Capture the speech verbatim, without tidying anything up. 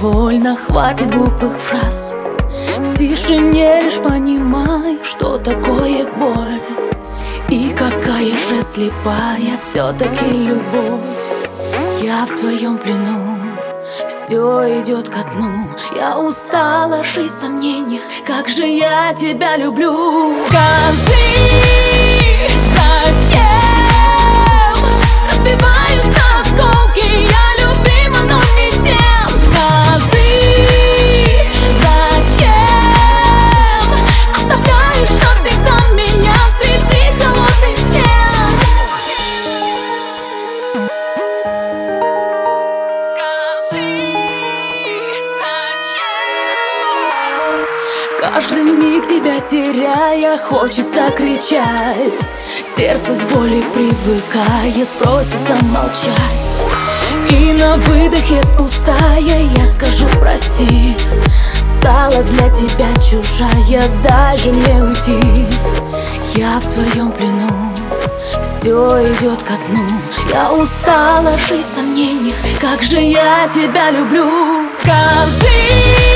довольно, хватит глупых фраз. В тишине лишь понимаю, что такое боль. И какая же слепая все-таки любовь. Я в твоем плену, все идет ко дну. Я устала жить в сомнениях, как же я тебя люблю. Скажи, зачем разбиваюсь на осколки? Я любима, но не тем. Скажи, зачем оставляешь навсегда меня среди холодных стен? Каждый миг тебя теряя, хочется кричать. Сердце к боли привыкает, просится молчать. И на выдохе пустая я скажу прости. Стала для тебя чужая, дай же мне уйти. Я в твоем плену, все идет ко дну. Я устала жить в сомнениях, как же я тебя люблю. Скажи,